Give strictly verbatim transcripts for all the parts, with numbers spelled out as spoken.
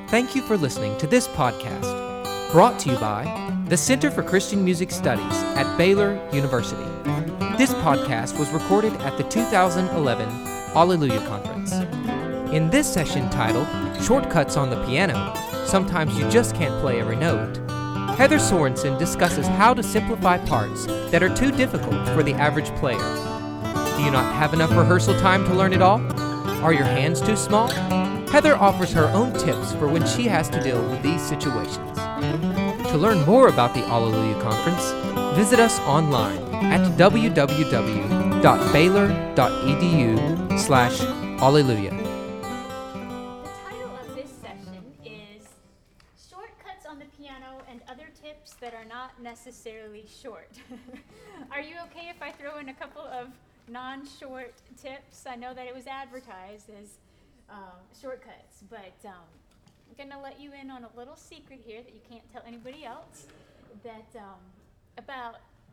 Thank you for listening to this podcast, brought to you by the Center for Christian Music Studies at Baylor University. This podcast was recorded at the two thousand eleven Alleluia Conference. In this session titled, Shortcuts on the Piano, Sometimes You Just Can't Play Every Note, Heather Sorensen discusses how to simplify parts that are too difficult for the average player. Do you not have enough rehearsal time to learn it all? Are your hands too small? Heather offers her own tips for when she has to deal with these situations. To learn more about the Alleluia Conference, visit us online at w w w dot baylor dot e d u slash alleluia. The title of this session is Shortcuts on the Piano and Other Tips That Are Not Necessarily Short. Are you okay if I throw in a couple of non-short tips? I know that it was advertised as um, shortcuts, but um, I'm going to let you in on a little secret here that you can't tell anybody else, that um, about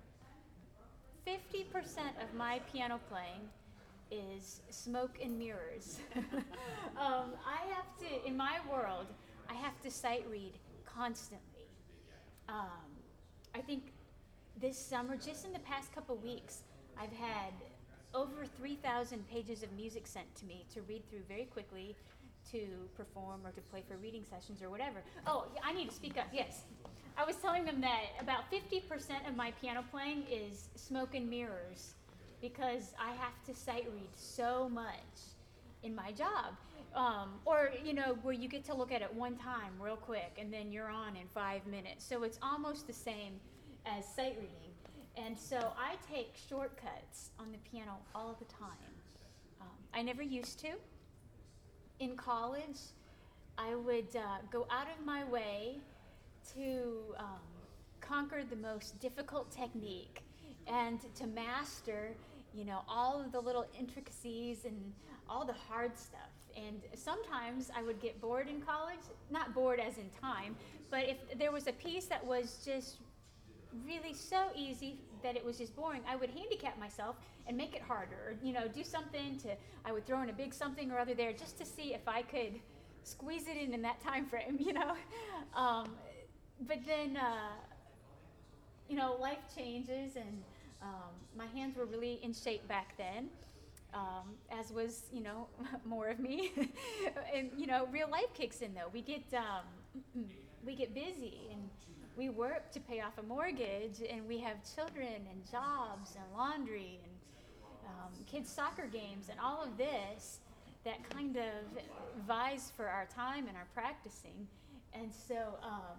fifty percent of my piano playing is smoke and mirrors. um, I have to, in my world, I have to sight read constantly. Um, I think this summer, just in the past couple weeks, I've had over three thousand pages of music sent to me to read through very quickly, to perform or to play for reading sessions or whatever. Oh, I need to speak up, yes. I was telling them that about fifty percent of my piano playing is smoke and mirrors because I have to sight read so much in my job. Um, or, you know, where you get to look at it one time real quick and then you're on in five minutes. So it's almost the same as sight reading. And so I take shortcuts on the piano all the time. Um, I never used to. In college, I would uh, go out of my way to um, conquer the most difficult technique and to master, you know, all of the little intricacies and all the hard stuff. And sometimes I would get bored in college, not bored as in time, but if there was a piece that was just really so easy that it was just boring, I would handicap myself and make it harder, or, you know, do something to, I would throw in a big something or other there just to see if I could squeeze it in in that time frame, you know. Um, but then, uh, you know, life changes, and um, my hands were really in shape back then, um, as was, you know, more of me. And, you know, real life kicks in, though. We get, um, we get busy, and we work to pay off a mortgage, and we have children and jobs and laundry and um, kids' soccer games and all of this that kind of vies for our time and our practicing. And so um,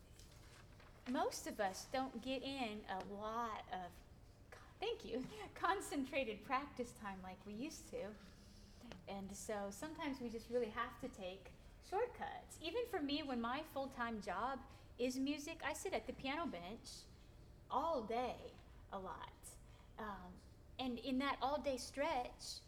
most of us don't get in a lot of, thank you, concentrated practice time like we used to. And so sometimes we just really have to take shortcuts. Even for me, when my full-time job is music, I sit at the piano bench all day a lot. Um, and in that all-day stretch,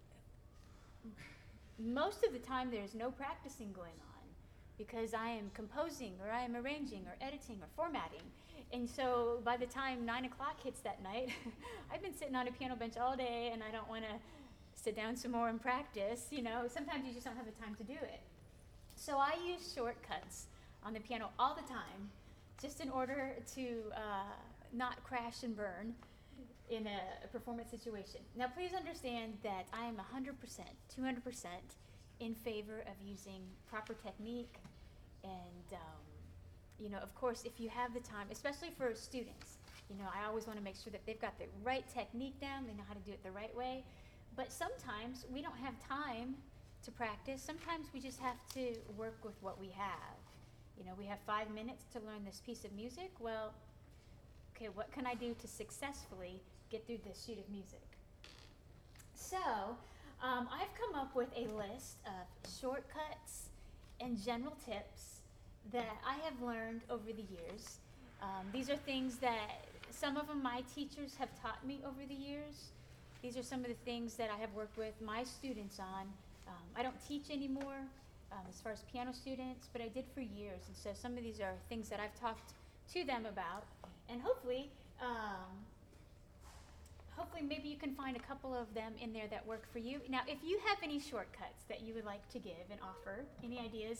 most of the time there's no practicing going on because I am composing or I am arranging or editing or formatting. And so by the time nine o'clock hits that night, I've been sitting on a piano bench all day and I don't want to sit down some more and practice. You know, sometimes you just don't have the time to do it. So I use shortcuts on the piano all the time, just in order to uh, not crash and burn in a, a performance situation. Now, please understand that I am one hundred percent, two hundred percent in favor of using proper technique. And, um, you know, of course, if you have the time, especially for students, you know, I always want to make sure that they've got the right technique down, they know how to do it the right way. But sometimes we don't have time to practice. Sometimes we just have to work with what we have. You know, we have five minutes to learn this piece of music. Well, okay, what can I do to successfully get through this sheet of music? So, um, I've come up with a list of shortcuts and general tips that I have learned over the years. Um, these are things that some of them my teachers have taught me over the years. These are some of the things that I have worked with my students on. Um, I don't teach anymore. Um, as far as piano students, but I did for years, and so some of these are things that I've talked to them about, and hopefully, um, hopefully maybe you can find a couple of them in there that work for you. Now, if you have any shortcuts that you would like to give and offer, any ideas,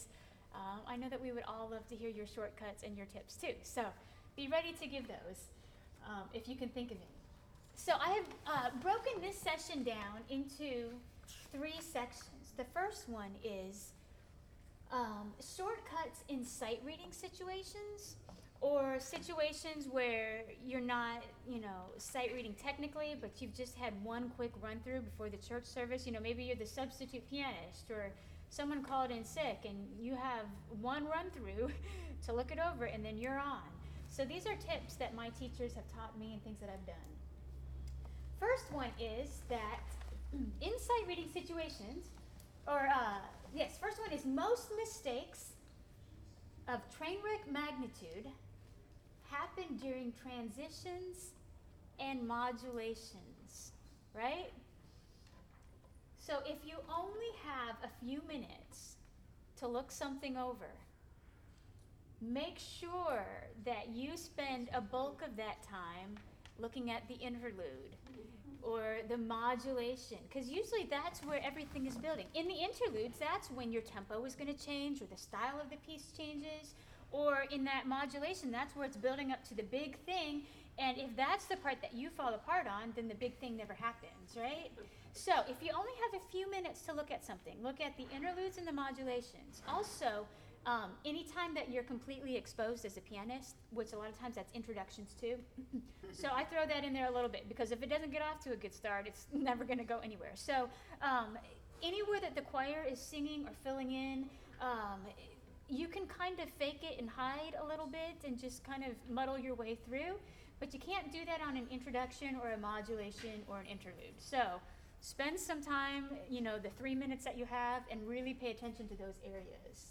Um, I know that we would all love to hear your shortcuts and your tips too. So be ready to give those um, if you can think of any. So I have uh, broken this session down into three sections. The first one is um, shortcuts in sight reading situations, or situations where you're not, you know, sight reading technically, but you've just had one quick run through before the church service. You know, maybe you're the substitute pianist, or someone called in sick and you have one run through to look it over and then you're on. So these are tips that my teachers have taught me and things that I've done. First one is that in sight reading situations, or uh, yes, first one is most mistakes of train wreck magnitude happen during transitions and modulations, right? So if you only have a few minutes to look something over, make sure that you spend a bulk of that time looking at the interlude or the modulation, because usually that's where everything is building. In the interludes, that's when your tempo is going to change or the style of the piece changes, or in that modulation, that's where it's building up to the big thing, and if that's the part that you fall apart on, then the big thing never happens, right? So if you only have a few minutes to look at something, look at the interludes and the modulations. Also, um, anytime that you're completely exposed as a pianist, which a lot of times that's introductions too, so I throw that in there a little bit, because if it doesn't get off to a good start, it's never going to go anywhere. So um, anywhere that the choir is singing or filling in, um, you can kind of fake it and hide a little bit and just kind of muddle your way through, but you can't do that on an introduction or a modulation or an interlude. So spend some time, you know, the three minutes that you have, and really pay attention to those areas.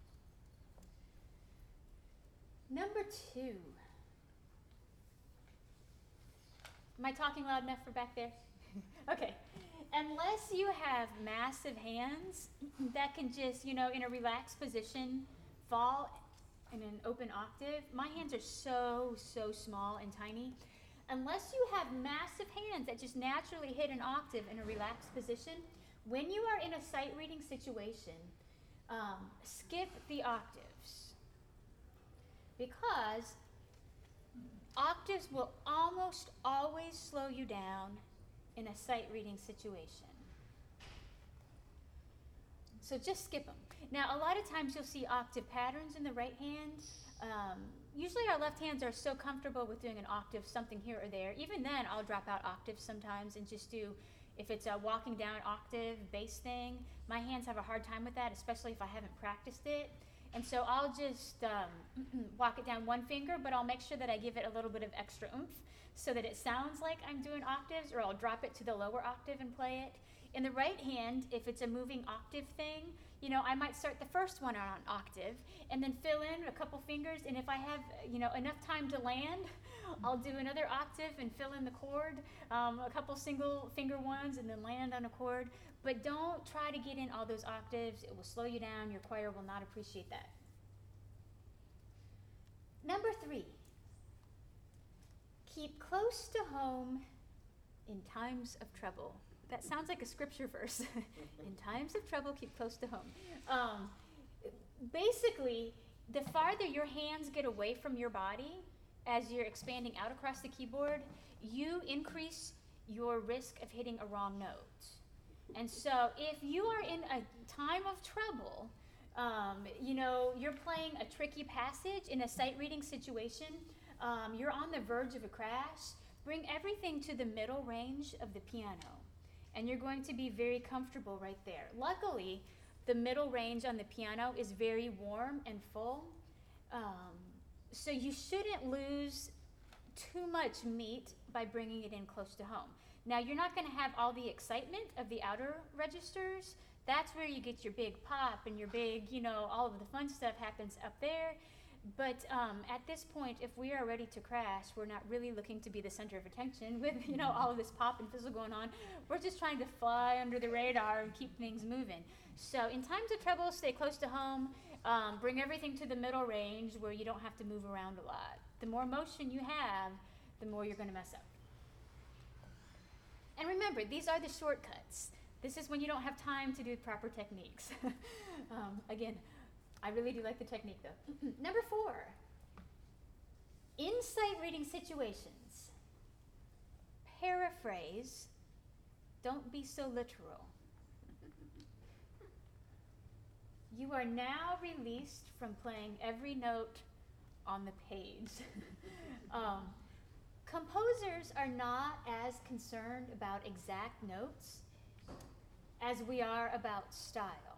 Number two. Am I talking loud enough for back there? Okay. Unless you have massive hands that can just, you know, in a relaxed position, fall in an open octave. My hands are so, so small and tiny. Unless you have massive hands that just naturally hit an octave in a relaxed position, when you are in a sight reading situation, um, skip the octaves. Because octaves will almost always slow you down in a sight reading situation. So just skip them. Now, a lot of times you'll see octave patterns in the right hand. Um, usually our left hands are so comfortable with doing an octave, something here or there. Even then, I'll drop out octaves sometimes and just do, if it's a walking down octave bass thing, my hands have a hard time with that, especially if I haven't practiced it. And so I'll just um, walk it down one finger, but I'll make sure that I give it a little bit of extra oomph so that it sounds like I'm doing octaves, or I'll drop it to the lower octave and play it. In the right hand, if it's a moving octave thing, you know, I might start the first one on octave and then fill in a couple fingers, and if I have, you know, enough time to land, I'll do another octave and fill in the chord, um, a couple single finger ones, and then land on a chord. But don't try to get in all those octaves. It will slow you down. Your choir will not appreciate that. Number three, keep close to home in times of trouble. That sounds like a scripture verse. In times of trouble, keep close to home. Um, basically, the farther your hands get away from your body as you're expanding out across the keyboard, you increase your risk of hitting a wrong note. And so if you are in a time of trouble, um, you know, you're playing a tricky passage in a sight reading situation, um, you're on the verge of a crash, bring everything to the middle range of the piano. And you're going to be very comfortable right there. Luckily, the middle range on the piano is very warm and full. Um, so you shouldn't lose too much meat by bringing it in close to home. Now, you're not going to have all the excitement of the outer registers. That's where you get your big pop and your big, you know, all of the fun stuff happens up there. But um, at this point, if we are ready to crash, we're not really looking to be the center of attention with, you know, all of this pop and fizzle going on. We're just trying to fly under the radar and keep things moving. So in times of trouble, stay close to home. Um, bring everything to the middle range where you don't have to move around a lot. The more motion you have, the more you're going to mess up. And remember, these are the shortcuts. This is when you don't have time to do proper techniques. um, again, I really do like the technique, though. Number four, in sight reading situations, paraphrase, don't be so literal. You are now released from playing every note on the page. um, composers are not as concerned about exact notes as we are about style.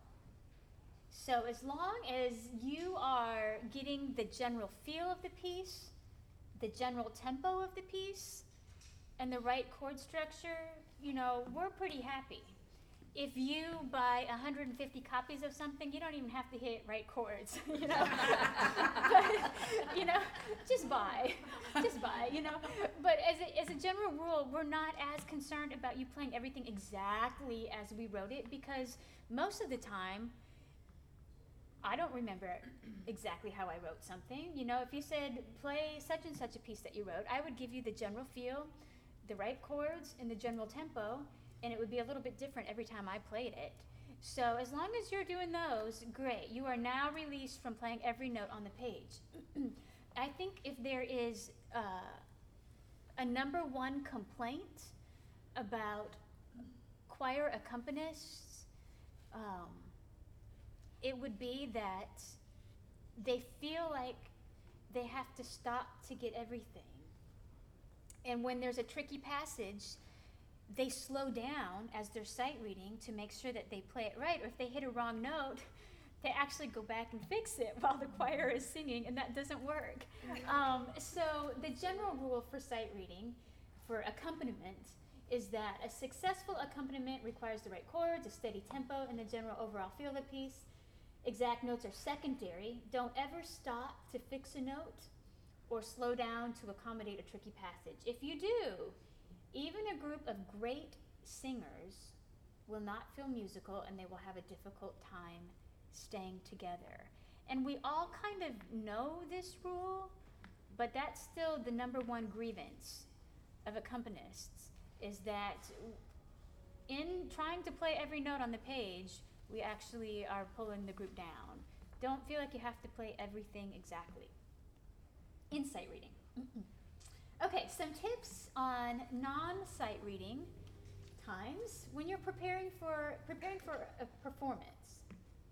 So as long as you are getting the general feel of the piece, the general tempo of the piece, and the right chord structure, you know, we're pretty happy. If you buy one hundred fifty copies of something, you don't even have to hit right chords, you know. But, you know, just buy, just buy, you know. But as a, as a general rule, we're not as concerned about you playing everything exactly as we wrote it, because most of the time, I don't remember exactly how I wrote something. You know, if you said, play such and such a piece that you wrote, I would give you the general feel, the right chords, and the general tempo, and it would be a little bit different every time I played it. So as long as you're doing those, great. You are now released from playing every note on the page. I think if there is uh, a number one complaint about choir accompanists, um, it would be that they feel like they have to stop to get everything. And when there's a tricky passage, they slow down as they're sight reading to make sure that they play it right. Or if they hit a wrong note, they actually go back and fix it while the choir is singing, and that doesn't work. Um, so the general rule for sight reading, for accompaniment, is that a successful accompaniment requires the right chords, a steady tempo, and the general overall feel of the piece. Exact notes are secondary. Don't ever stop to fix a note or slow down to accommodate a tricky passage. If you do, even a group of great singers will not feel musical, and they will have a difficult time staying together. And we all kind of know this rule, but that's still the number one grievance of accompanists, is that in trying to play every note on the page, we actually are pulling the group down. Don't feel like you have to play everything exactly. In sight reading. Okay, some tips on non-sight reading times when you're preparing for preparing for a performance.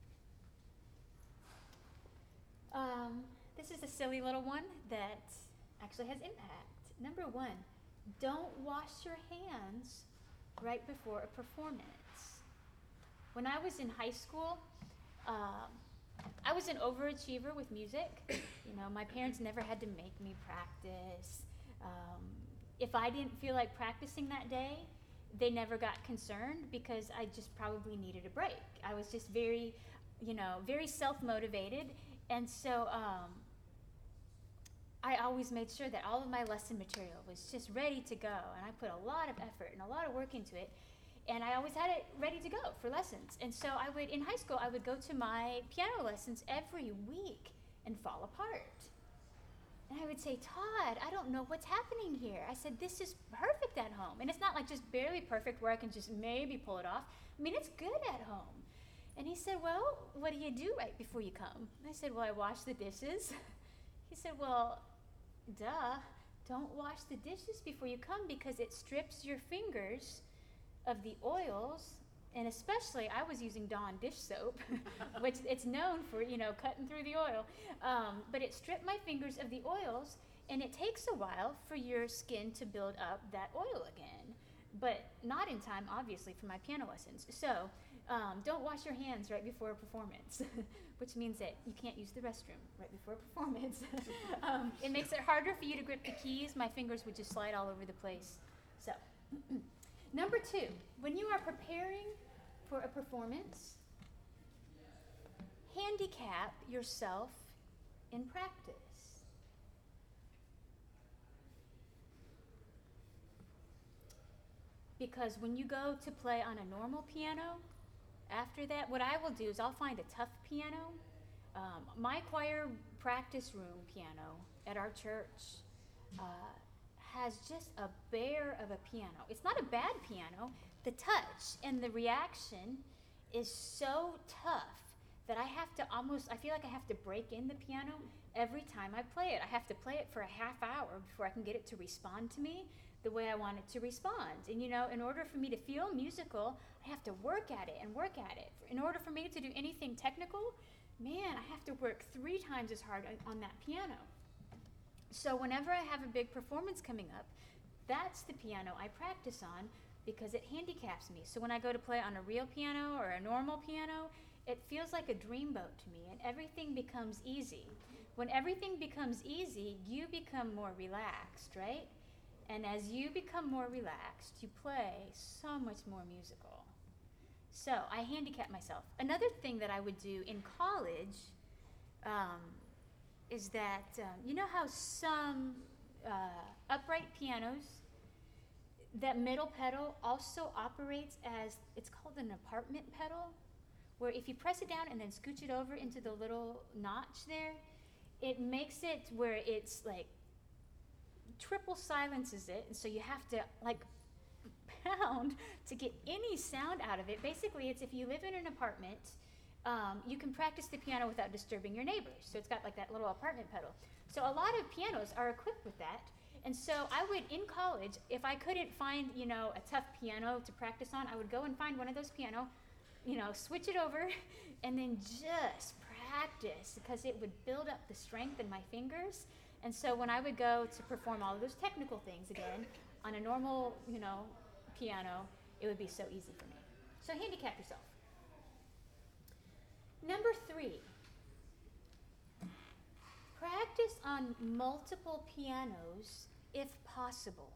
Um, this is a silly little one that actually has impact. Number one, don't wash your hands right before a performance. When I was in high school, um, I was an overachiever with music. You know, my parents never had to make me practice. Um, if I didn't feel like practicing that day, they never got concerned, because I just probably needed a break. I was just very, you know, very self-motivated. And so um, I always made sure that all of my lesson material was just ready to go. And I put a lot of effort and a lot of work into it. And I always had it ready to go for lessons. And so I would, in high school, I would go to my piano lessons every week and fall apart. And I would say, Todd, I don't know what's happening here. I said, this is perfect at home. And it's not like just barely perfect where I can just maybe pull it off. I mean, it's good at home. And he said, well, what do you do right before you come? And I said, well, I wash the dishes. He said, well, duh, don't wash the dishes before you come, because it strips your fingers of the oils. And especially, I was using Dawn dish soap, which it's known for, you know, cutting through the oil. Um, but it stripped my fingers of the oils, and it takes a while for your skin to build up that oil again. But not in time, obviously, for my piano lessons. So um, don't wash your hands right before a performance, which means that you can't use the restroom right before a performance. um, it makes it harder for you to grip the keys. My fingers would just slide all over the place. So. Number two, when you are preparing for a performance, handicap yourself in practice. Because when you go to play on a normal piano, after that, what I will do is I'll find a tough piano. Um, my choir practice room piano at our church uh, has just a bear of a piano. It's not a bad piano. The touch and the reaction is so tough that I have to almost, I feel like I have to break in the piano every time I play it. I have to play it for a half hour before I can get it to respond to me the way I want it to respond. And you know, in order for me to feel musical, I have to work at it and work at it. In order for me to do anything technical, man, I have to work three times as hard on, on that piano. So whenever I have a big performance coming up, that's the piano I practice on because it handicaps me. So when I go to play on a real piano or a normal piano, it feels like a dreamboat to me, and everything becomes easy. When everything becomes easy, you become more relaxed, right? And as you become more relaxed, you play so much more musical. So I handicap myself. Another thing that I would do in college um, is that, um, you know how some uh, upright pianos, that middle pedal also operates as, it's called an apartment pedal, where if you press it down and then scooch it over into the little notch there, it makes it where it's like triple silences it, and so you have to like pound to get any sound out of it. Basically, it's if you live in an apartment, um, you can practice the piano without disturbing your neighbors. So it's got like that little apartment pedal. So a lot of pianos are equipped with that. And so I would, in college, if I couldn't find, you know, a tough piano to practice on, I would go and find one of those piano, you know, switch it over, and then just practice, because it would build up the strength in my fingers. And so when I would go to perform all of those technical things again on a normal, you know, piano, it would be so easy for me. So handicap yourself. Number three, practice on multiple pianos if possible.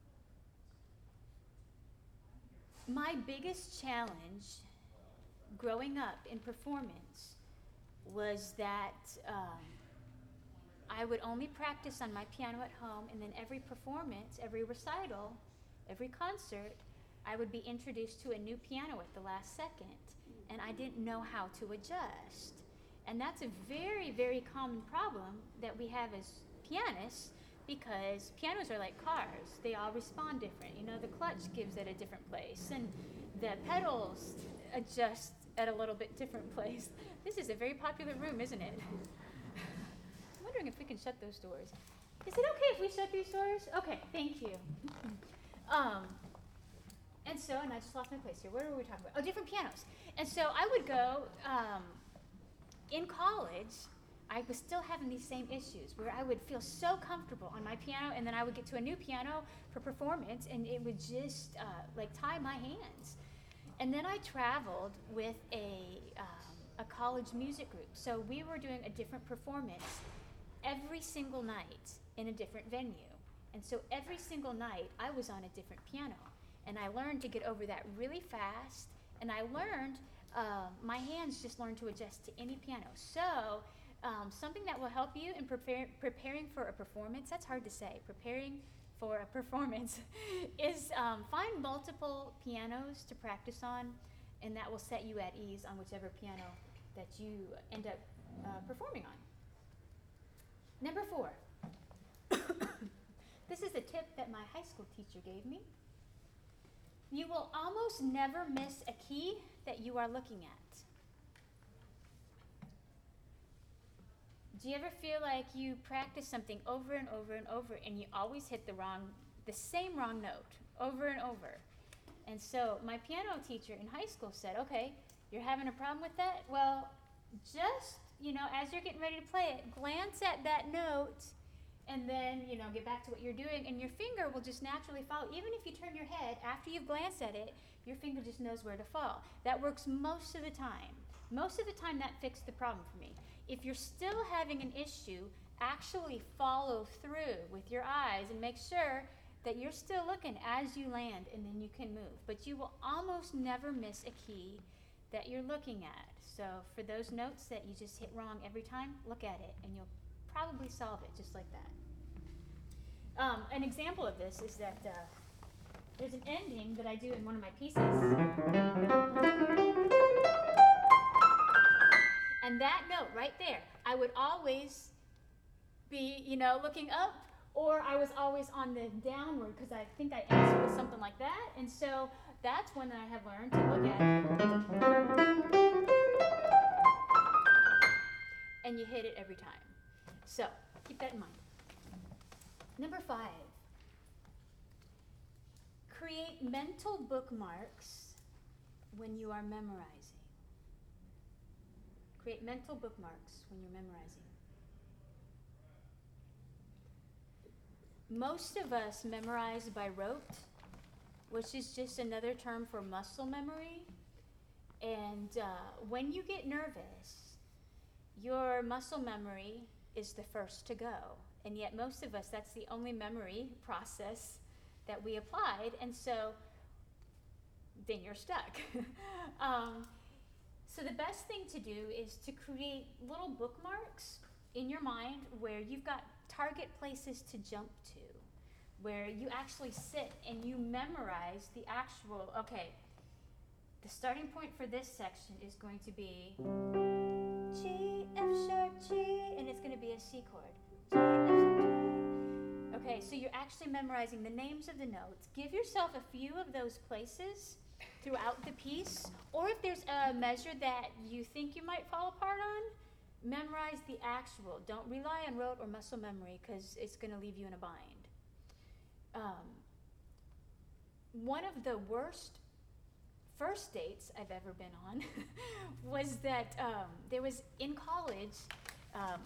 My biggest challenge growing up in performance was that um, I would only practice on my piano at home, and then every performance, every recital, every concert, I would be introduced to a new piano at the last second, and I didn't know how to adjust. And that's a very, very common problem that we have as pianists, because pianos are like cars. They all respond different. You know, the clutch gives at a different place, and the pedals adjust at a little bit different place. This is a very popular room, isn't it? I'm wondering if we can shut those doors. Is it okay if we shut these doors? Okay, thank you. Um, and so, and I just lost my place here. What were we talking about? Oh, different pianos. And so I would go, um, in college, I was still having these same issues where I would feel so comfortable on my piano, and then I would get to a new piano for performance, and it would just uh, like tie my hands. And then I traveled with a, um, a college music group. So we were doing a different performance every single night in a different venue. And so every single night I was on a different piano. And I learned to get over that really fast. And I learned, uh, my hands just learned to adjust to any piano. So um, something that will help you in prepare, preparing for a performance, that's hard to say, preparing for a performance, is um, find multiple pianos to practice on, and that will set you at ease on whichever piano that you end up uh, performing on. Number four. This is a tip that my high school teacher gave me. You will almost never miss a key that you are looking at. Do you ever feel like you practice something over and over and over, and you always hit the wrong, the same wrong note over and over? And so my piano teacher in high school said, okay, you're having a problem with that? Well, just, you know, as you're getting ready to play it, glance at that note, and then, you know, get back to what you're doing, and your finger will just naturally follow. Even if you turn your head after you've glanced at it, your finger just knows where to fall. That works most of the time. Most of the time that fixed the problem for me. If you're still having an issue, actually follow through with your eyes and make sure that you're still looking as you land, and then you can move. But you will almost never miss a key that you're looking at. So for those notes that you just hit wrong every time, look at it, and you'll probably solve it just like that. Um, an example of this is that uh, there's an ending that I do in one of my pieces. And that note right there, I would always be, you know, looking up, or I was always on the downward, because I think I answered with something like that. And so that's one that I have learned to look at. you hit it every time. So keep that in mind. Number five, create mental bookmarks when you are memorizing. Create mental bookmarks when you're memorizing. Most of us memorize by rote, which is just another term for muscle memory. And uh, when you get nervous, your muscle memory is the first to go. And yet most of us, that's the only memory process that we applied. And so then you're stuck. um, so the best thing to do is to create little bookmarks in your mind where you've got target places to jump to, where you actually sit and you memorize the actual, okay, the starting point for this section is going to be G, F sharp, G, and it's going to be a C chord. G, F sharp, G. Okay, so you're actually memorizing the names of the notes. Give yourself a few of those places throughout the piece, or if there's a measure that you think you might fall apart on, memorize the actual. Don't rely on rote or muscle memory because it's going to leave you in a bind. Um, one of the worst first dates I've ever been on was that um, there was in college, um,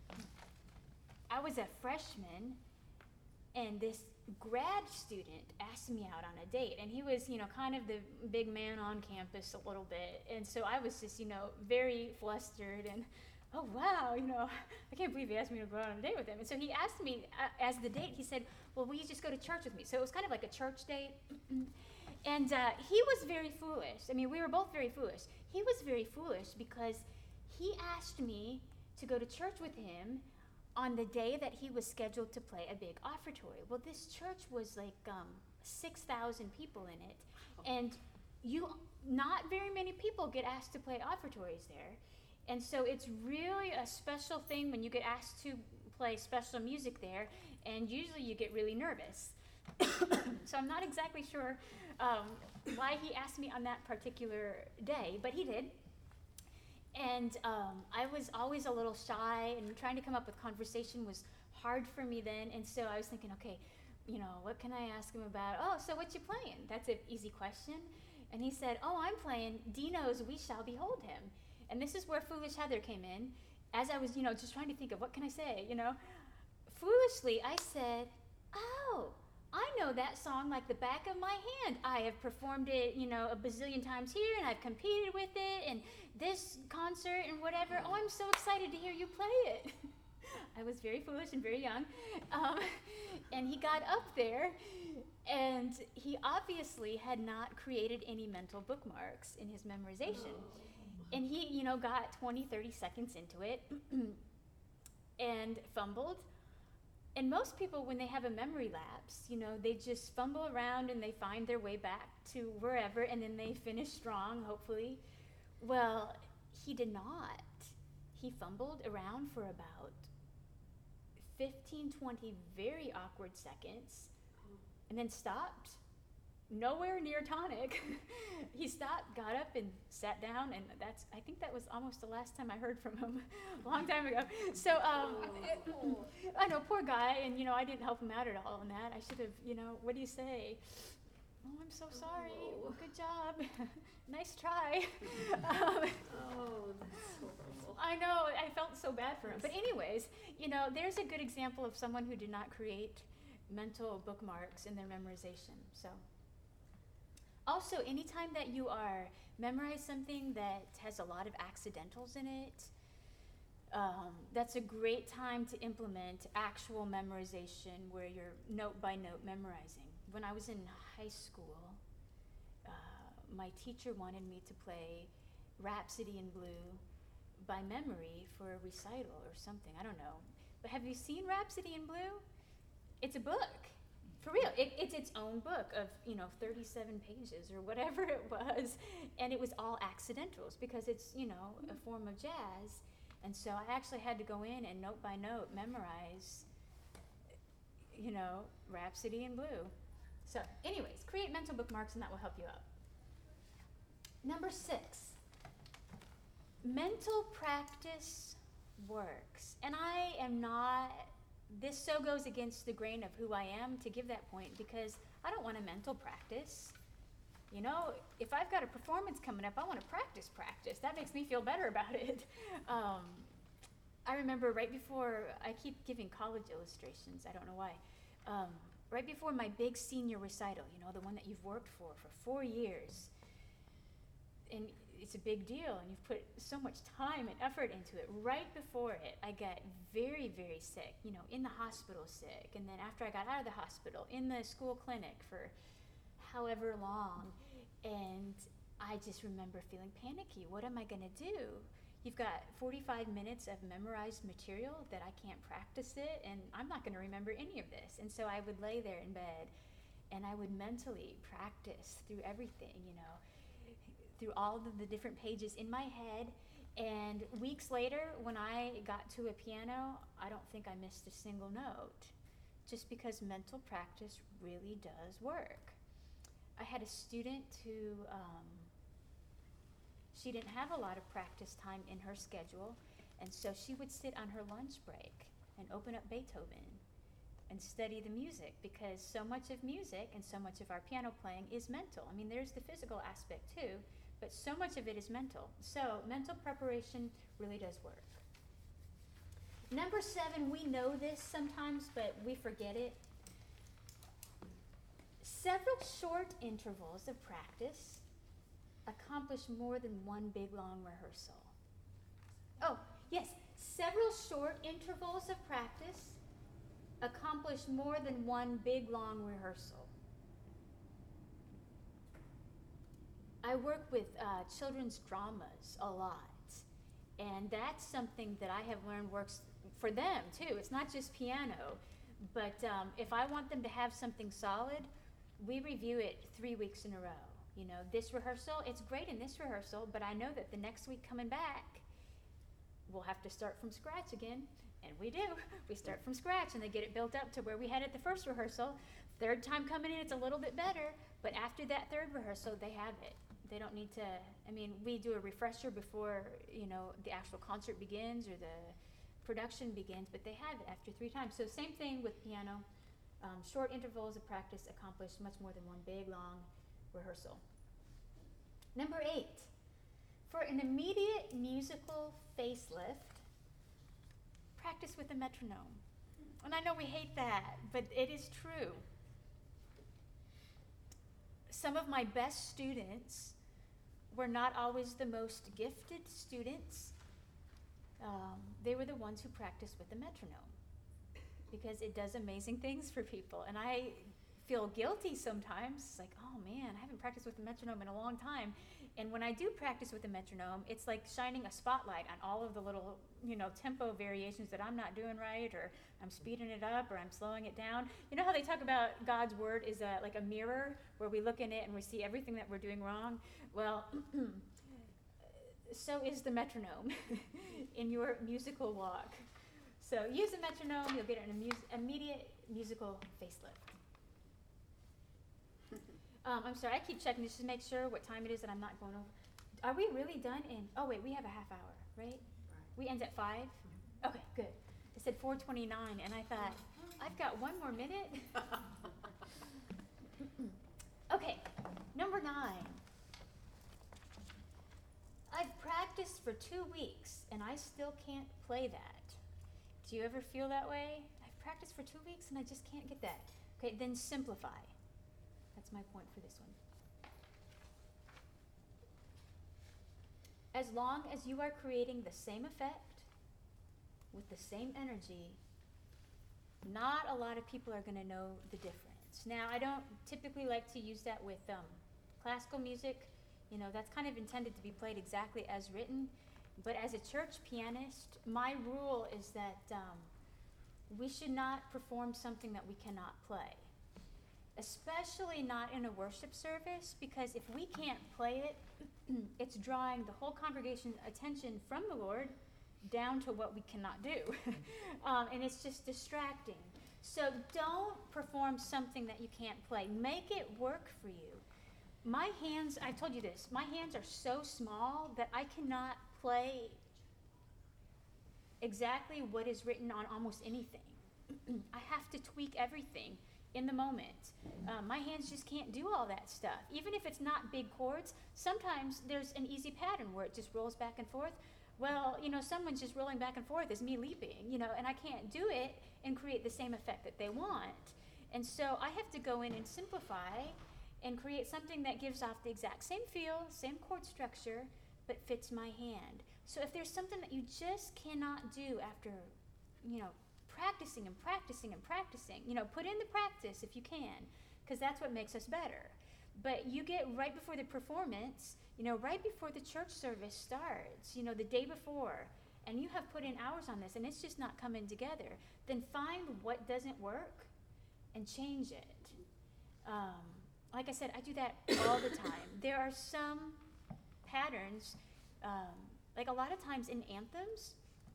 I was a freshman, and this grad student asked me out on a date, and he was, you know, kind of the big man on campus a little bit, and so I was just, you know, very flustered and, oh wow, you know, I can't believe he asked me to go out on a date with him. And so he asked me uh, as the date, he said, well, will you just go to church with me? So it was kind of like a church date. And uh, he was very foolish. I mean, we were both very foolish. He was very foolish because he asked me to go to church with him on the day that he was scheduled to play a big offertory. Well, this church was like um, six thousand people in it. And you, not very many people get asked to play offertories there. And so it's really a special thing when you get asked to play special music there, and usually you get really nervous. So I'm not exactly sure um, why he asked me on that particular day, but he did. And um, I was always a little shy, and trying to come up with conversation was hard for me then. And so I was thinking, okay, you know, what can I ask him about? Oh, so what you playing? That's an easy question. And he said, oh, I'm playing Dino's We Shall Behold Him. And this is where Foolish Heather came in. As I was, you know, just trying to think of what can I say, you know. Foolishly, I said, oh, I know that song like the back of my hand. I have performed it, you know, a bazillion times here, and I've competed with it, and this concert and whatever. Oh, I'm so excited to hear you play it. I was very foolish and very young. Um, and he got up there, and he obviously had not created any mental bookmarks in his memorization. And he, you know, got twenty, thirty seconds into it and fumbled. And most people, when they have a memory lapse, you know, they just fumble around and they find their way back to wherever, and then they finish strong, hopefully. Well, he did not. He fumbled around for about fifteen, twenty very awkward seconds, and then stopped. Nowhere near tonic. He stopped, got up, and sat down, and that's, I think that was almost the last time I heard from him, a long time ago. So, um, oh. I know, poor guy, and, you know, I didn't help him out at all on that. I should have, you know, what do you say? Oh, I'm so sorry. Oh. Well, good job. Nice try. um, oh, that's horrible. I know, I felt so bad for him. But anyways, you know, there's a good example of someone who did not create mental bookmarks in their memorization, so. Also, anytime that you are memorize something that has a lot of accidentals in it, um, that's a great time to implement actual memorization where you're note by note memorizing. When I was in high school, uh, my teacher wanted me to play Rhapsody in Blue by memory for a recital or something, I don't know. But have you seen Rhapsody in Blue? It's a book. For real, it, it's its own book of, you know, thirty-seven pages or whatever it was, and it was all accidentals because it's, you know, a form of jazz, and so I actually had to go in and note by note memorize, you know, Rhapsody in Blue. So anyways, create mental bookmarks and that will help you out. Number six, mental practice works. And I am not, this so goes against the grain of who I am to give that point, because I don't want a mental practice. You know, if I've got a performance coming up, I want to practice practice. That makes me feel better about it. Um, I remember right before, I keep giving college illustrations, I don't know why. Um, right before my big senior recital, you know, the one that you've worked for for four years, and it's a big deal, and you've put so much time and effort into it. Right before it, I got very, very sick, you know, in the hospital sick, and then after I got out of the hospital, in the school clinic for however long, and I just remember feeling panicky. What am I gonna do? You've got forty-five minutes of memorized material that I can't practice it, and I'm not gonna remember any of this. And so I would lay there in bed, and I would mentally practice through everything, you know, through all of the different pages in my head. And weeks later, when I got to a piano, I don't think I missed a single note, just because mental practice really does work. I had a student who, um, she didn't have a lot of practice time in her schedule, and so she would sit on her lunch break and open up Beethoven and study the music, because so much of music and so much of our piano playing is mental. I mean, there's the physical aspect too, but so much of it is mental. So mental preparation really does work. Number seven, we know this sometimes, but we forget it. Several short intervals of practice accomplish more than one big long rehearsal. Oh, yes, several short intervals of practice accomplish more than one big long rehearsal. I work with uh, children's dramas a lot, and that's something that I have learned works for them too. It's not just piano, but um, if I want them to have something solid, we review it three weeks in a row. You know, this rehearsal, it's great in this rehearsal, but I know that the next week coming back, we'll have to start from scratch again. And we do. We start from scratch, and they get it built up to where we had it the first rehearsal. Third time coming in, it's a little bit better, but after that third rehearsal, they have it. They don't need to, I mean, we do a refresher before, you know, the actual concert begins or the production begins, but they have it after three times. So same thing with piano. Um, short intervals of practice accomplish much more than one big, long rehearsal. Number eight, for an immediate musical facelift, practice with a metronome. And I know we hate that, but it is true. Some of my best students were not always the most gifted students. Um, they were the ones who practiced with the metronome, because it does amazing things for people. And I feel guilty sometimes. It's like, oh man, I haven't practiced with the metronome in a long time. And when I do practice with the metronome, it's like shining a spotlight on all of the little, you know, tempo variations that I'm not doing right, or I'm speeding it up, or I'm slowing it down. You know how they talk about God's word is a, like a mirror where we look in it and we see everything that we're doing wrong? Well, so is the metronome in your musical walk. So use a metronome, you'll get an immediate, immediate musical facelift. Um, I'm sorry, I keep checking just to make sure what time it is that I'm not going over. Are we really done in, oh wait, we have a half hour, right? Right. We end at five? Okay, good. It said four twenty-nine, and I thought, I've got one more minute. Okay, number nine. I've practiced for two weeks, and I still can't play that. Do you ever feel that way? I've practiced for two weeks, and I just can't get that. Okay, then simplify. That's my point for this one. As long as you are creating the same effect with the same energy, not a lot of people are going to know the difference. Now, I don't typically like to use that with um, classical music. You know, that's kind of intended to be played exactly as written. But as a church pianist, my rule is that um, we should not perform something that we cannot play. Especially not in a worship service, because if we can't play it, it's drawing the whole congregation's attention from the Lord down to what we cannot do. um, and it's just distracting. So don't perform something that you can't play. Make it work for you. My hands, I've told you this, my hands are so small that I cannot play exactly what is written on almost anything. I have to tweak everything in the moment. Um, my hands just can't do all that stuff. Even if it's not big chords, sometimes there's an easy pattern where it just rolls back and forth. Well, you know, someone's just rolling back and forth is me leaping, you know, and I can't do it and create the same effect that they want. And so I have to go in and simplify and create something that gives off the exact same feel, same chord structure, but fits my hand. So if there's something that you just cannot do after, you know, practicing and practicing and practicing, you know, put in the practice if you can, because that's what makes us better. But you get right before the performance, you know, right before the church service starts, you know, the day before, and you have put in hours on this and it's just not coming together, then find what doesn't work and change it. Um, like I said, I do that all the time. There are some patterns, um, like a lot of times in anthems,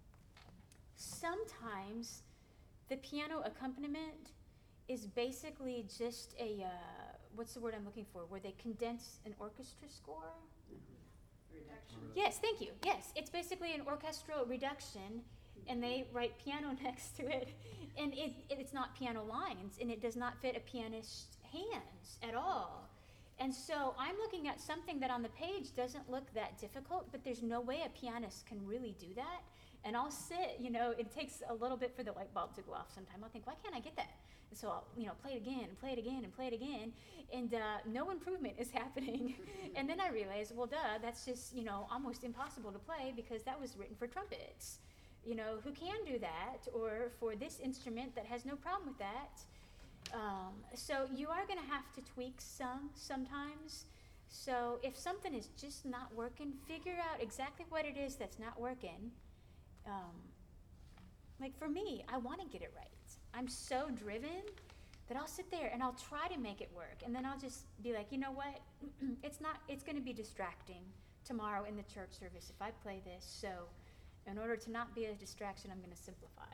sometimes the piano accompaniment is basically just a, uh, what's the word I'm looking for, where they condense an orchestra score? Reduction. Yes, thank you. Yes, it's basically an orchestral reduction, and they write piano next to it, and it, it it's not piano lines, and it does not fit a pianist's hands at all. And so I'm looking at something that on the page doesn't look that difficult, but there's no way a pianist can really do that. And I'll sit, you know, it takes a little bit for the light bulb to go off sometime. I'll think, why can't I get that? And so I'll, you know, play it again and play it again and play it again, and uh, no improvement is happening. And then I realize, well, duh, that's just, you know, almost impossible to play because that was written for trumpets. You know, who can do that, or for this instrument that has no problem with that. Um, so you are going to have to tweak some sometimes. So if something is just not working, figure out exactly what it is that's not working. Um, like for me, I want to get it right. I'm so driven that I'll sit there and I'll try to make it work, and then I'll just be like, you know what? it's not. It's going to be distracting tomorrow in the church service if I play this. So, in order to not be a distraction, I'm going to simplify.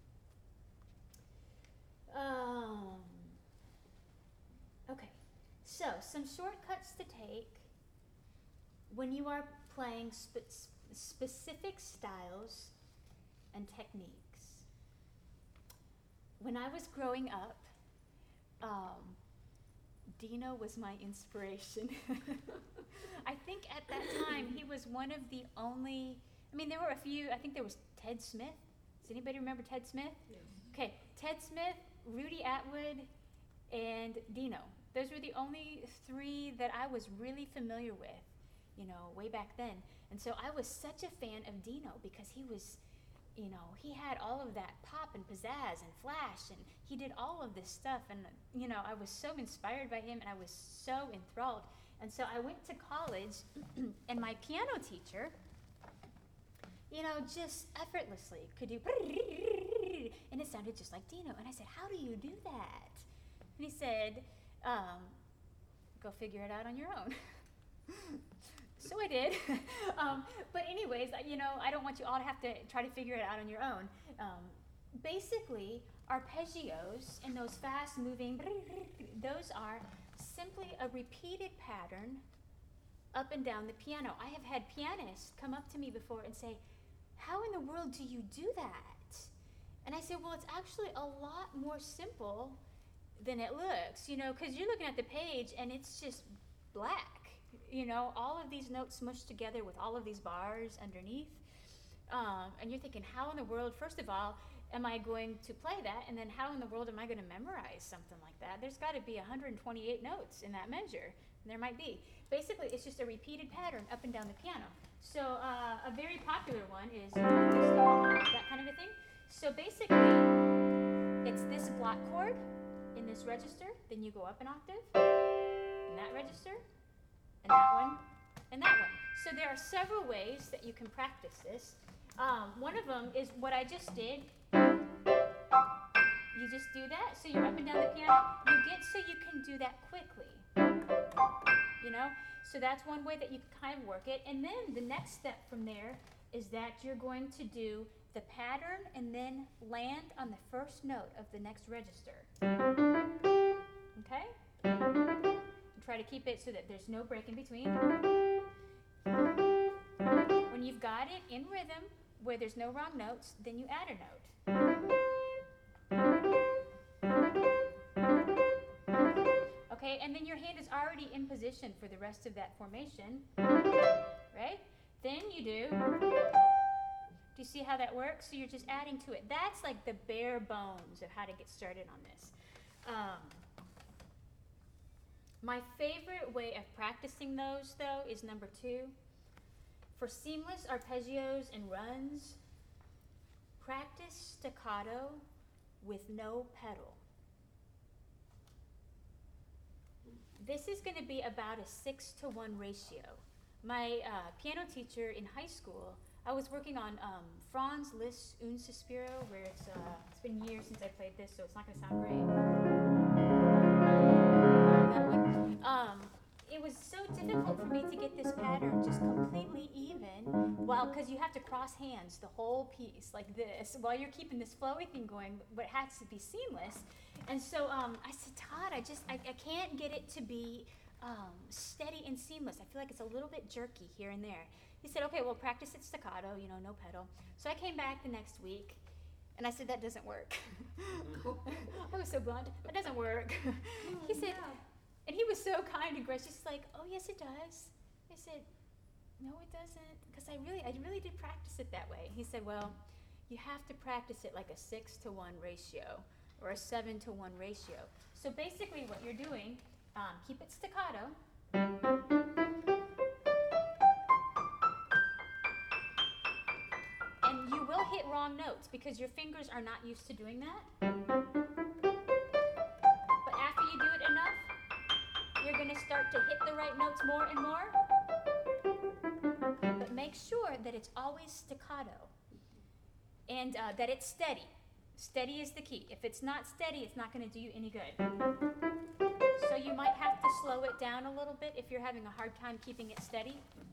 Um. Okay. So some shortcuts to take when you are playing spe- specific styles and techniques. When I was growing up, um, Dino was my inspiration. I think at that time he was one of the only, I mean there were a few, I think there was Ted Smith. Does anybody remember Ted Smith? Yes. Okay, Ted Smith, Rudy Atwood, and Dino. Those were the only three that I was really familiar with, you know, way back then. And so I was such a fan of Dino because he was, you know, he had all of that pop and pizzazz and flash, and he did all of this stuff, and, you know, I was so inspired by him, and I was so enthralled. And so I went to college, and my piano teacher, you know, just effortlessly could do, and it sounded just like Dino. And I said, how do you do that? And he said, um, go figure it out on your own. So I did. um, but anyways, you know, I don't want you all to have to try to figure it out on your own. Um, basically, arpeggios and those fast moving, those are simply a repeated pattern up and down the piano. I have had pianists come up to me before and say, how in the world do you do that? And I said, well, it's actually a lot more simple than it looks, you know, because you're looking at the page and it's just black. You know, all of these notes smushed together with all of these bars underneath. Um, and you're thinking, how in the world, first of all, am I going to play that? And then how in the world am I going to memorize something like that? There's got to be one hundred twenty-eight notes in that measure. And there might be. Basically, it's just a repeated pattern up and down the piano. So uh, a very popular one is that kind of a thing. So basically, it's this block chord in this register. Then you go up an octave in that register. And that one, and that one. So there are several ways that you can practice this. Um, one of them is what I just did. You just do that, so you're up and down the piano. You get so you can do that quickly. You know? So that's one way that you can kind of work it. And then the next step from there is that you're going to do the pattern and then land on the first note of the next register. Okay? Try to keep it so that there's no break in between. When you've got it in rhythm, where there's no wrong notes, then you add a note. Okay, and then your hand is already in position for the rest of that formation, right? Then you do, do you see how that works? So you're just adding to it. That's like the bare bones of how to get started on this. Um, my favorite way of practicing those, though, is number two. For seamless arpeggios and runs, practice staccato with no pedal. This is going to be about a six to one ratio. My uh, piano teacher in high school, I was working on um, Franz Liszt's Un Sospiro, where it's, uh, it's been years since I played this, so it's not going to sound great. That one. Um, it was so difficult for me to get this pattern just completely even, well, because you have to cross hands the whole piece like this while you're keeping this flowy thing going, but it has to be seamless. And so um, I said, Todd, I just, I, I can't get it to be um, steady and seamless. I feel like it's a little bit jerky here and there. He said, okay, well, practice it staccato, you know, no pedal. So I came back the next week, and I said, that doesn't work. I was so blunt, that doesn't work. He said, and he was so kind and gracious. He's like, oh, yes, it does. I said, no, it doesn't, because I really, I really did practice it that way. He said, well, you have to practice it like a six to one ratio or a seven to one ratio. So basically what you're doing, um, keep it staccato. And you will hit wrong notes because your fingers are not used to doing that. But after you do it enough, you're going to start to hit the right notes more and more. But make sure that it's always staccato and uh, that it's steady. Steady is the key. If it's not steady, it's not going to do you any good. So you might have to slow it down a little bit if you're having a hard time keeping it steady.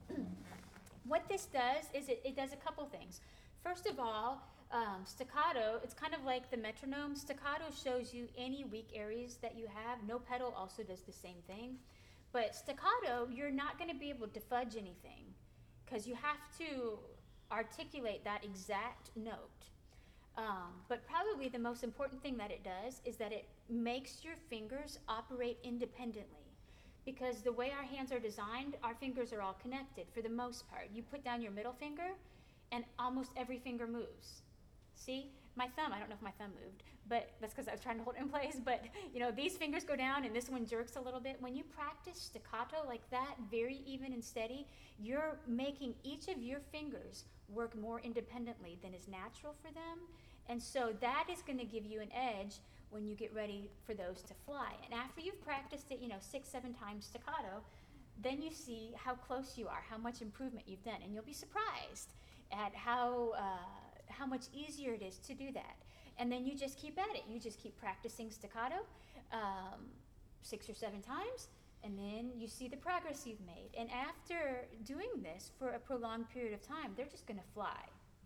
What this does is it, it does a couple things. First of all, um, staccato, it's kind of like the metronome. Staccato shows you any weak areas that you have. No pedal also does the same thing. But staccato, you're not going to be able to fudge anything because you have to articulate that exact note. Um, but probably the most important thing that it does is that it makes your fingers operate independently. Because the way our hands are designed, our fingers are all connected for the most part. You put down your middle finger, and almost every finger moves. See? My thumb, I don't know if my thumb moved, but that's because I was trying to hold it in place. But, you know, these fingers go down, and this one jerks a little bit. When you practice staccato like that, very even and steady, you're making each of your fingers work more independently than is natural for them. And so that is going to give you an edge when you get ready for those to fly. And after you've practiced it, you know, six, seven times staccato, then you see how close you are, how much improvement you've done. And you'll be surprised at how, uh, how much easier it is to do that. And then you just keep at it. You just keep practicing staccato um, six or seven times, and then you see the progress you've made. And after doing this for a prolonged period of time, they're just going to fly.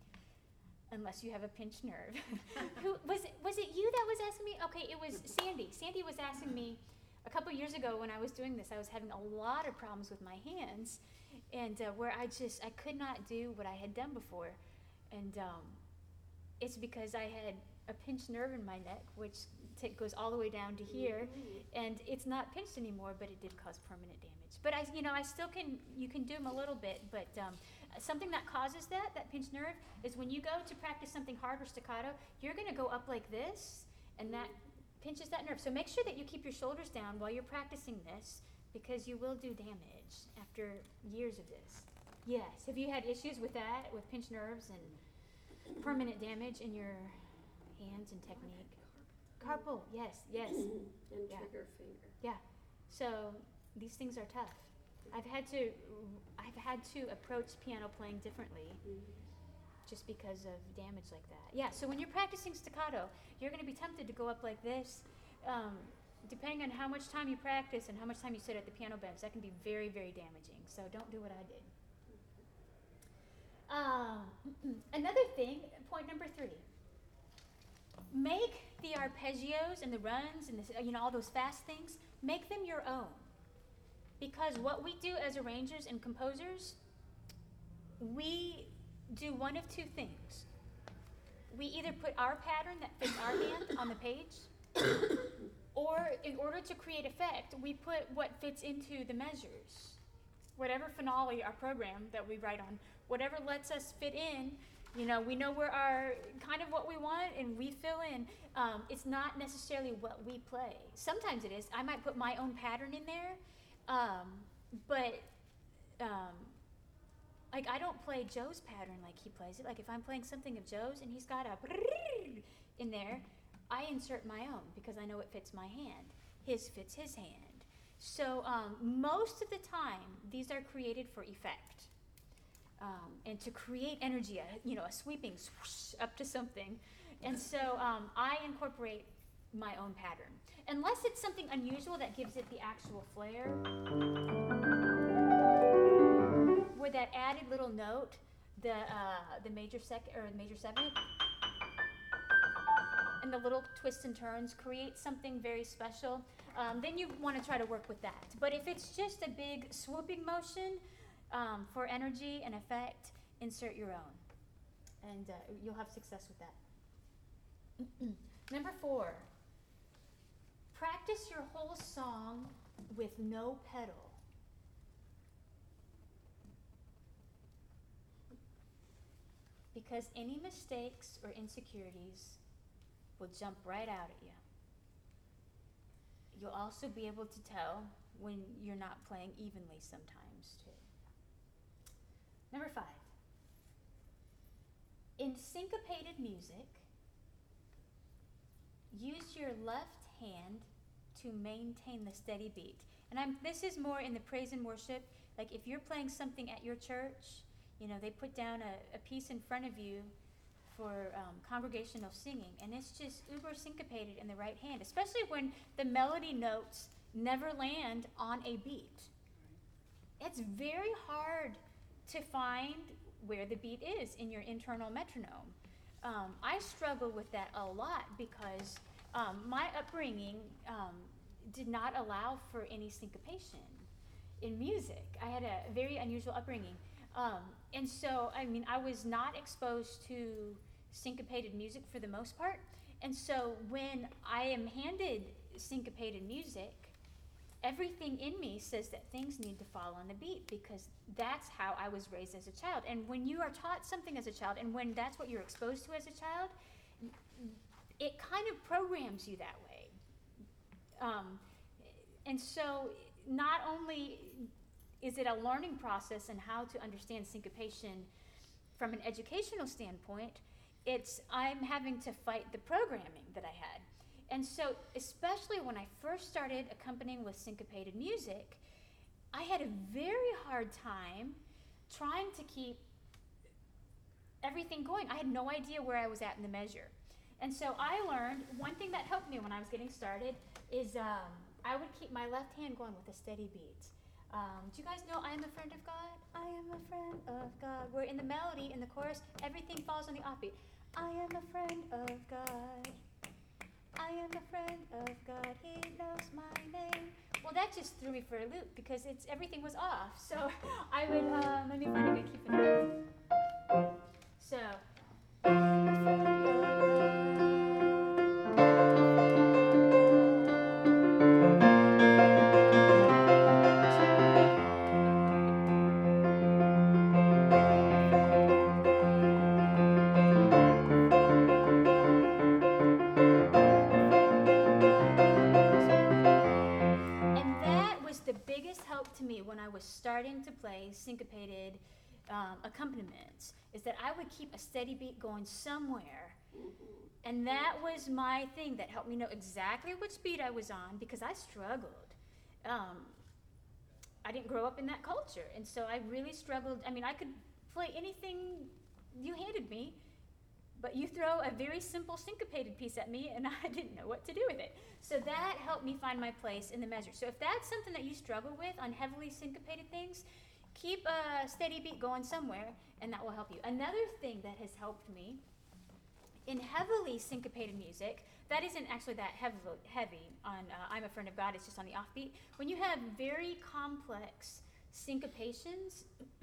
Unless you have a pinched nerve. Who was it, was it you that was asking me? Okay, it was Sandy. Sandy was asking me a couple years ago when I was doing this. I was having a lot of problems with my hands, and uh, where I just I could not do what I had done before, and um, it's because I had a pinched nerve in my neck, which t- goes all the way down to here, and it's not pinched anymore, but it did cause permanent damage. But I, you know, I still can. You can do them a little bit, but. Um, Something that causes that, that pinched nerve, is when you go to practice something hard or staccato, you're going to go up like this, and that pinches that nerve. So make sure that you keep your shoulders down while you're practicing this, because you will do damage after years of this. Yes. Have you had issues with that, with pinched nerves and permanent damage in your hands and technique? Carpal, yes, yes. And Yeah. trigger finger. Yeah. So these things are tough. I've had to, I've had to approach piano playing differently, Mm-hmm. just because of damage like that. Yeah. So when you're practicing staccato, you're going to be tempted to go up like this. Um, depending on how much time you practice and how much time you sit at the piano bench, that can be very, very damaging. So don't do what I did. Um, another thing, point number three. Make the arpeggios and the runs and the, you know, all those fast things, make them your own. Because what we do as arrangers and composers, we do one of two things. We either put our pattern that fits our hand on the page, or in order to create effect, we put what fits into the measures. Whatever finale, our program that we write on, whatever lets us fit in, you know, we know where our, kind of what we want, and we fill in. Um, it's not necessarily what we play. Sometimes it is. I might put my own pattern in there, um, but, um, like, I don't play Joe's pattern like he plays it. Like, if I'm playing something of Joe's and he's got a in there, I insert my own because I know it fits my hand. His fits his hand. So um, most of the time, these are created for effect. Um, and to create energy, a, you know, a sweeping swoosh up to something. And so um, I incorporate my own pattern. Unless it's something unusual that gives it the actual flair, with that added little note, the uh, the major second or the major seventh, and the little twists and turns create something very special. Um, then you want to try to work with that. But if it's just a big swooping motion um, for energy and effect, insert your own, and uh, you'll have success with that. Number four, practice your whole song with no pedal. Because any mistakes or insecurities will jump right out at you. You'll also be able to tell when you're not playing evenly sometimes too. Number five, in syncopated music, use your left hand to maintain the steady beat. And I'm, this is more in the praise and worship. Like if you're playing something at your church, you know, they put down a, a piece in front of you for um, congregational singing, and it's just uber syncopated in the right hand, especially when the melody notes never land on a beat. It's very hard to find where the beat is in your internal metronome. Um, I struggle with that a lot because um, my upbringing um, did not allow for any syncopation in music. I had a very unusual upbringing. Um, and so, I mean, I was not exposed to syncopated music for the most part. And so when I am handed syncopated music, everything in me says that things need to fall on the beat because that's how I was raised as a child. And when you are taught something as a child, and when that's what you're exposed to as a child, it kind of programs you that way. Um, and so not only is it a learning process in how to understand syncopation from an educational standpoint, it's I'm having to fight the programming that I had. And so, especially when I first started accompanying with syncopated music, I had a very hard time trying to keep everything going. I had no idea where I was at in the measure. And so I learned, one thing that helped me when I was getting started is um, I would keep my left hand going with a steady beat. Um, do you guys know I am a friend of God? I am a friend of God. Where in the melody, in the chorus, everything falls on the offbeat. I am a friend of God. I am a friend of God. He knows my name. Well, that just threw me for a loop because it's everything was off. So I would, um, let me find a good key for that. So, I am a friend of God. To me when I was starting to play syncopated um, accompaniments is that I would keep a steady beat going somewhere, and that was my thing that helped me know exactly which beat I was on because I struggled. Um, I didn't grow up in that culture, and so I really struggled. I mean, I could play anything you handed me, but you throw a very simple syncopated piece at me and I didn't know what to do with it. So that helped me find my place in the measure. So if that's something that you struggle with on heavily syncopated things, keep a steady beat going somewhere and that will help you. Another thing that has helped me in heavily syncopated music, that isn't actually that heavy, heavy on uh, I'm a Friend of God, it's just on the offbeat. When you have very complex syncopations,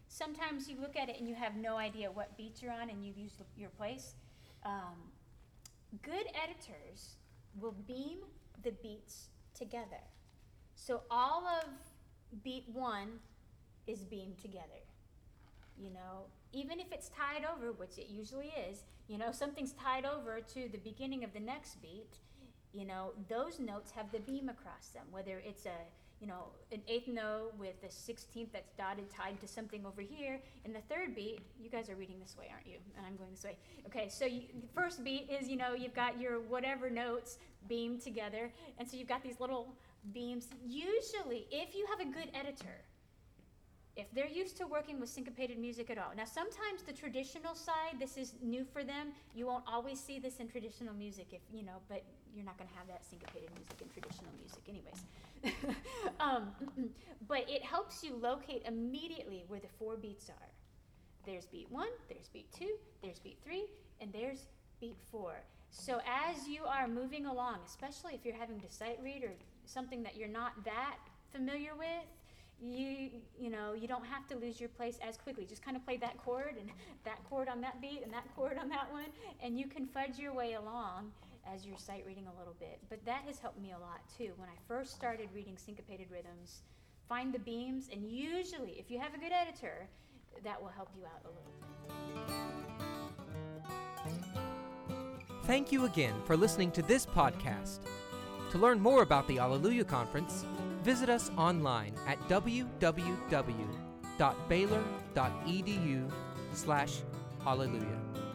sometimes you look at it and you have no idea what beat you're on and you use the, your place. Um, good editors will beam the beats together. So all of beat one is beamed together. You know, even if it's tied over, which it usually is, you know, something's tied over to the beginning of the next beat, you know, those notes have the beam across them, whether it's a, you know, an eighth note with the sixteenth that's dotted tied to something over here. In the third beat, you guys are reading this way, aren't you? And I'm going this way. Okay, so you, the first beat is, you know, you've got your whatever notes beamed together, and so you've got these little beams. Usually, if you have a good editor, if they're used to working with syncopated music at all. Now, sometimes the traditional side, this is new for them. You won't always see this in traditional music, if you know, but you're not going to have that syncopated music in traditional music anyways. um, but it helps you locate immediately where the four beats are. There's beat one, there's beat two, there's beat three, and there's beat four. So as you are moving along, especially if you're having to sight read or something that you're not that familiar with, you you know, you don't have to lose your place as quickly. Just kind of play that chord and that chord on that beat and that chord on that one, and you can fudge your way along as you're sight reading a little bit. But that has helped me a lot too. When I first started reading syncopated rhythms, find the beams, and usually, if you have a good editor, that will help you out a little bit. Thank you again for listening to this podcast. To learn more about the Alleluia Conference, visit us online at w w w dot baylor dot e d u slash alleluia.